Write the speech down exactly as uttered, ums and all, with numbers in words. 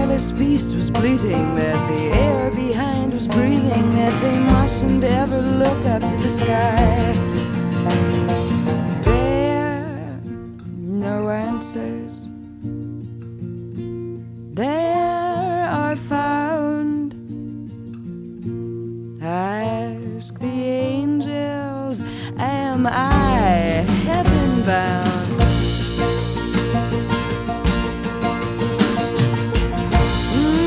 hairless beast was bleating, that the air behind was breathing, that they mustn't ever look up to the sky. There, no answers. There are found. Ask the angels, am I heaven bound?